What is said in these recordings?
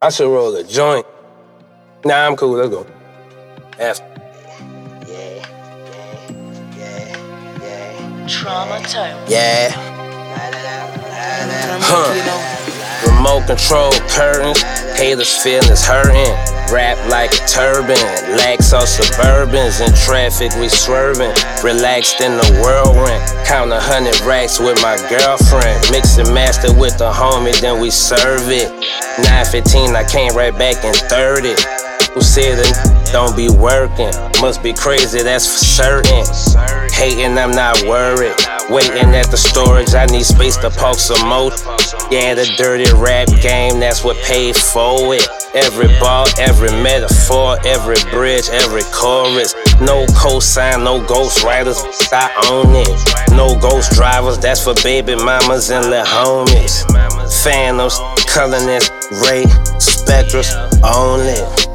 I should roll a joint. Nah, I'm cool. Let's go. After. Trauma turn. Yeah. Remote control curtains. Haters feelings hurting. Rap like a turban. Lax on Suburbans. In traffic we swerving. Relaxed in the whirlwind. Count 100 racks with my girlfriend. Mix and master with the homie, then we serve it. 9:15, I came right back in 30. Who said it don't be working? Must be crazy, that's for certain. Hating, I'm not worried. Waiting at the storage, I need space to park some more. Yeah, the dirty rap game, that's what paid for it. Every bar, every metaphor, every bridge, every chorus. No cosign, no ghost writers, I own it. No ghost drivers, that's for baby mamas and little homies. Phantoms, colorless, Ray, Spectrals, own it.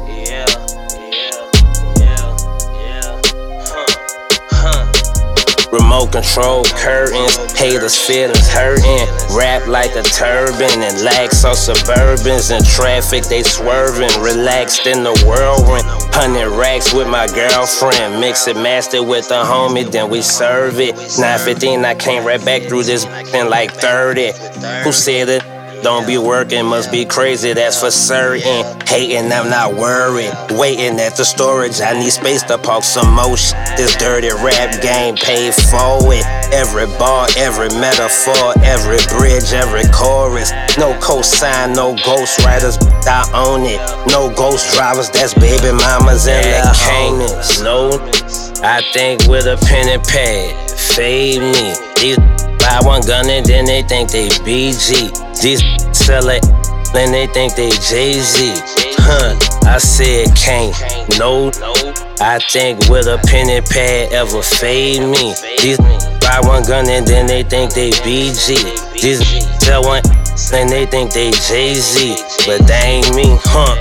Remote control curtains, haters feelings hurting. Rap like a turban and lax on Suburbans. In traffic they swerving, relaxed in the whirlwind. 100 racks with my girlfriend, mix it master with the homie, then we serve it. 9:15, I came right back through this in like 30. Who said it? Don't be working, must be crazy, that's for certain. Hating, I'm not worried. Waiting at the storage, I need space to park some more shit. This dirty rap game paid for it. Every bar, every metaphor, every bridge, every chorus. No cosign, no ghost writers, I own it. No ghost drivers, that's baby mamas and their canis. No, I think with a pen and pad, fade me. These buy one gun and then they think they BG. These sell it, then they think they Jay-Z. I said can't, no. I think with a pen and pad ever fade me. These buy one gun and then they think they BG. These sell one, then they think they Jay-Z. But they ain't me,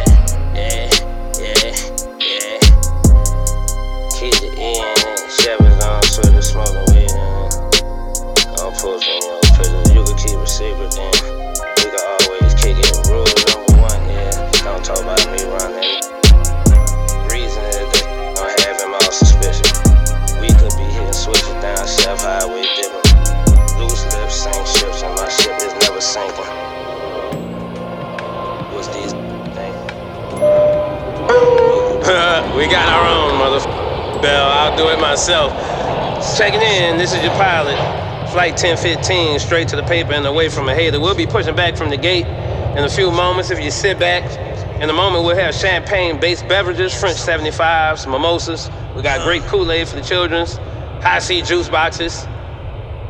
Keep the in, Chevy's on, so the smoking weed in. I'll post in your prison, you can keep a secret then. We can always kick it. Rule number 1, yeah. Don't talk about me running. Reason is that don't have him all suspicious. We could be here switching down Chef Highway dipping. Loose lips, sink ships, and my ship is never sinking. What's these things? We got our own, motherfucker. Bell, I'll do it myself. Checking in, this is your pilot. Flight 1015, straight to the paper and away from a hater. We'll be pushing back from the gate in a few moments. If you sit back, in a moment we'll have champagne-based beverages, French 75s, mimosas. We got great Kool-Aid for the children's, high C juice boxes.